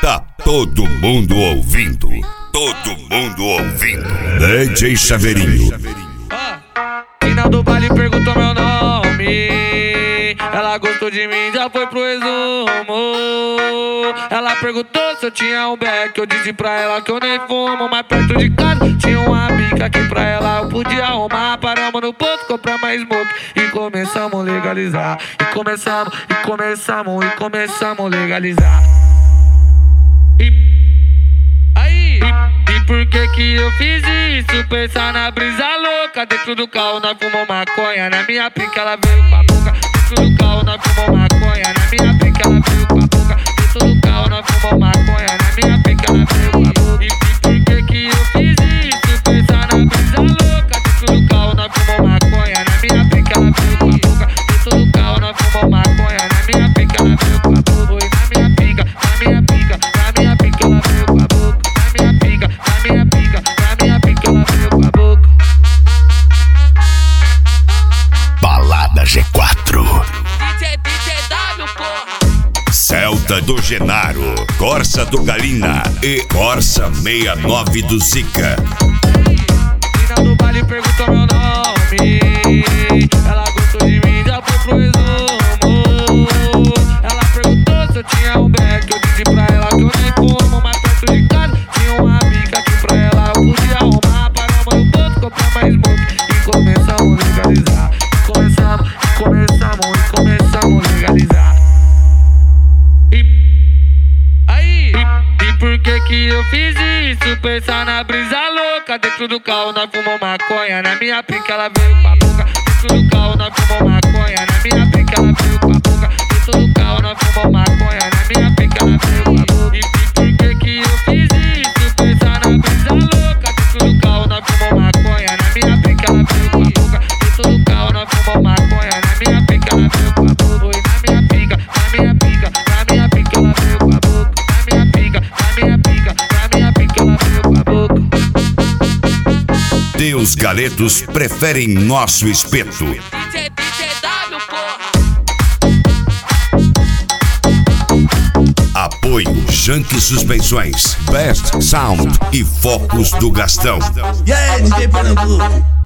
Tá todo mundo ouvindo. Todo mundo ouvindo. DJ Chaveirinho. Final do baile perguntou meu nome. Ela gostou de mim, já foi pro resumo. Ela perguntou se eu tinha um beck. Eu disse pra ela que eu nem fumo. Mas perto de casa tinha uma bica que pra ela eu podia arrumar. Paramos no posto, comprar mais smoke e começamos a legalizar. E começamos a legalizar. E por que eu fiz isso? Pensar na brisa louca. Dentro do carro nós fumou maconha. Na minha pica ela veio com a boca. Dentro do carro nós fumou maconha. Na minha pica ela veio com a boca. Dentro do carro nós fumou maconha. Na minha pica ela veio com a boca. E por que eu fiz isso? Pensar na brisa louca. Dentro do carro nós fumou maconha. Na minha pica ela veio com a boca. Dentro do carro nós fumou maconha. Na minha pica ela veio com a boca. Foi na minha pica, na minha pica, na minha pica ela veio com a boca. Na minha pica, na minha pica, na minha pica ela veio com a boca. Balada G4. DJ porra. Celta do Genaro, Corsa do Galina e Corsa 69 do Zika. Final do baile perguntou meu nome. Ela gostou de mim, já foi pro resumo. Ela perguntou se eu tinha um beck. Eu disse pra ela que eu nem fumo. Mas perto de casa tinha uma bica que pra ela eu podia arrumar. Paramos no posto, comprar mais smoke e começamos a legalizar. E começamos a legalizar. E por que eu fiz isso? Pensar na brisa louca. Dentro do carro nós fumou maconha. Na minha pica ela veio com a boca. Dentro do carro nós fumou maconha. Na minha pica ela veio com a boca. Dentro do carro nós fumou maconha. Na minha pica ela veio com a boca. E por que eu fiz isso? Pensar na brisa louca. Dentro do carro nós fumou maconha. Na minha pica ela veio com a boca. Dentro do carro nós fumou maconha. Na minha pica ela veio com a boca. Foi na minha pica, na minha pica, na minha pica ela veio com a boca. Na minha pica, na minha pica, na minha pica ela veio com a boca. Teus galetos preferem nosso espeto. DJ porra. Apoio Janque Suspensões, Best Sound e Focos do Gastão. E aí, DJ Pernambuco?